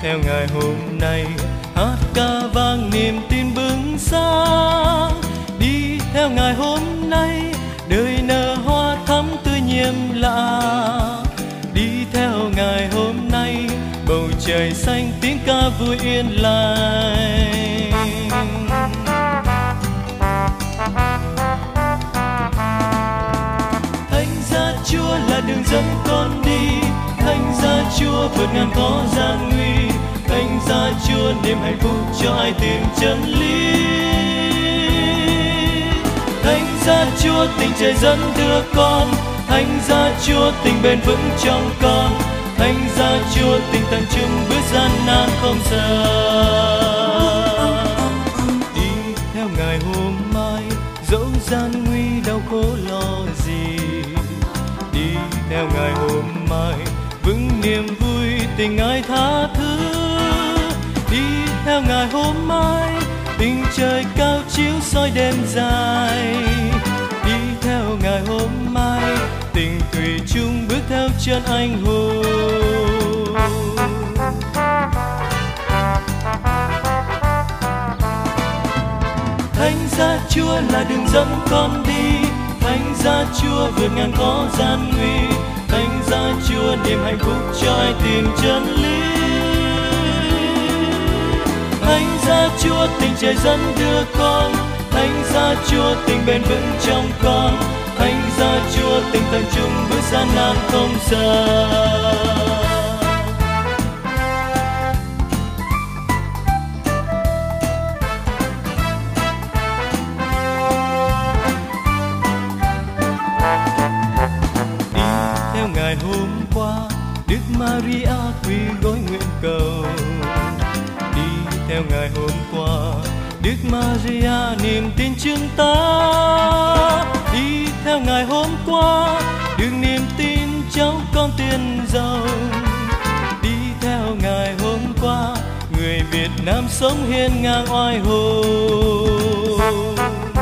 theo ngày hôm nay, hát ca vang niềm tin bừng sáng. Đi theo ngày hôm nay, đời nở hoa thắm tươi nhiệm lạ. Đi theo ngày hôm nay, bầu trời xanh tiếng ca vui yên lành. Thánh giá Chúa là đường dẫn con đi, thánh giá Chúa vượt ngàn khó gian nguy, thánh giá Chúa niềm hạnh phúc cho ai tìm chân lý. Thánh giá Chúa tình trời dẫn đưa con, thánh giá Chúa tình bền vững trong con, thánh giá Chúa tình tận chung bước gian nan không sợ. Đi theo ngày hôm mai, dẫu gian nguy đau khổ lo gì. Đi theo ngày hôm mai, vững niềm vui tình ai tha thứ. Đi theo ngày hôm mai, tình trời cao chiếu soi đêm dài. Đi theo ngày hôm mai, tình thủy chung bước theo chân anh hùng. Thánh giá Chúa là đường dẫn con đi, thánh giá Chúa vượt ngàn khó gian nguy, thánh giá Chúa niềm hạnh phúc cho ai tìm chân lý. Thánh giá Chúa tình trời dẫn đưa con, thánh giá Chúa tình bền vững trong con, thánh giá Chúa tình tận chung bước gian nan không sợ. Ngày hôm qua, Đức Maria quỳ gối nguyện cầu. Đi theo ngày hôm qua, Đức Maria niềm tin chứng ta. Đi theo ngày hôm qua, đừng niềm tin cháu con tiền giàu. Đi theo ngày hôm qua, người Việt Nam sống hiên ngang oai hùng.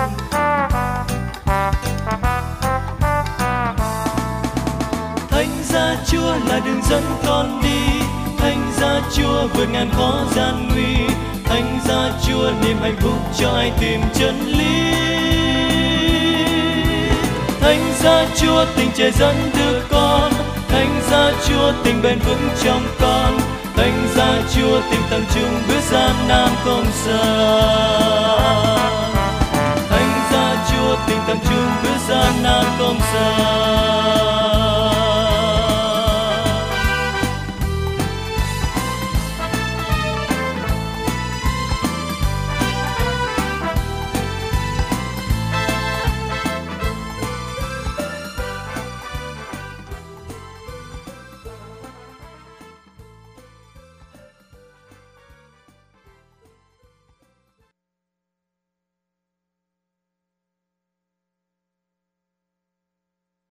Thánh giá Chúa là đường dẫn con đi, thánh giá Chúa vượt ngàn khó gian nguy, thánh giá Chúa niềm hạnh phúc cho ai tìm chân lý. Thánh giá Chúa tình trời dẫn đưa con, thánh giá Chúa tình bền vững trong con, thánh giá Chúa tình tận chung bước gian nan không sợ. Thánh giá Chúa tình tận chung bước gian nan không sợ.